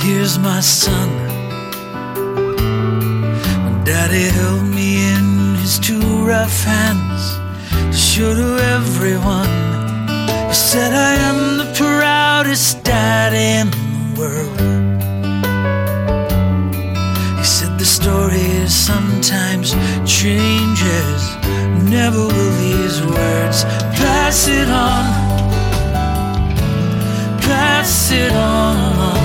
here's my son. My daddy held me in his two rough hands to show to everyone. He said, I am the proudest dad in the world. He said, the story sometimes changes, never will these words. Pass it on, pass it on.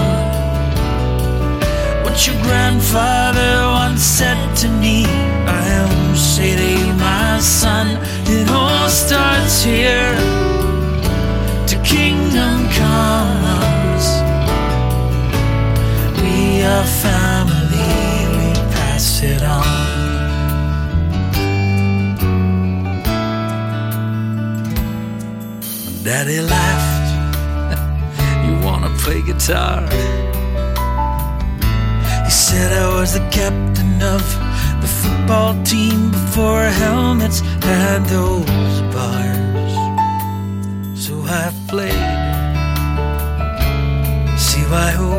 What your grandfather once said to me, I am say to you, my son, it all starts here. To kingdom comes, we are family, we pass it on. Daddy laughed, you wanna play guitar? He said I was the captain of the football team before helmets had those bars. So I played CYO.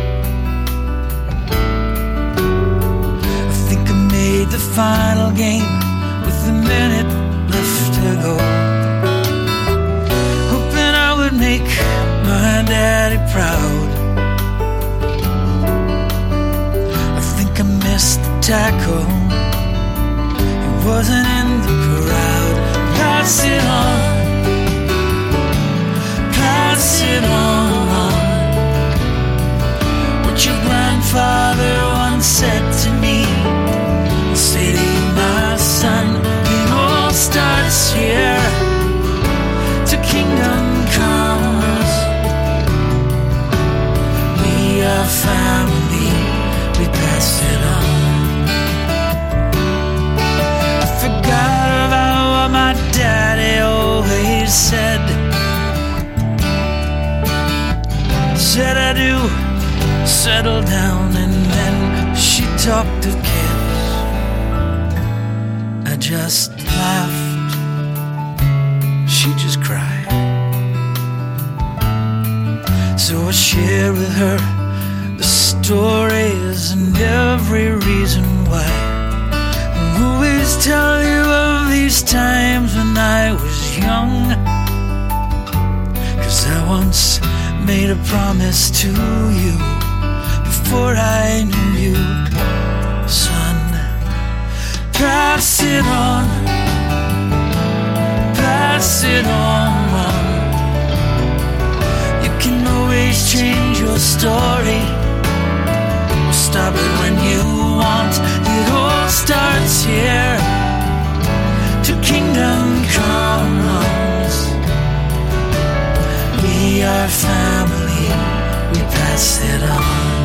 I think I made the final game with a minute left to go, make my daddy proud. I think I missed the tackle, he wasn't in the crowd. Pass it on, pass it on. What your grandfather once said to me, say to you, my son, it all starts here. To kingdom comes, we are family, we pass it on. I forgot about what my daddy always said. Said I do, settle down, and then she talked of kids. I just laughed, she just cried. So I share with her the stories and every reason why. I'll always tell you of these times when I was young, 'cause I once made a promise to you before I knew you. Son, pass it on, pass it on. You can always change your story, or stop it when you want. It all starts here. To kingdom comes, we are family, we pass it on.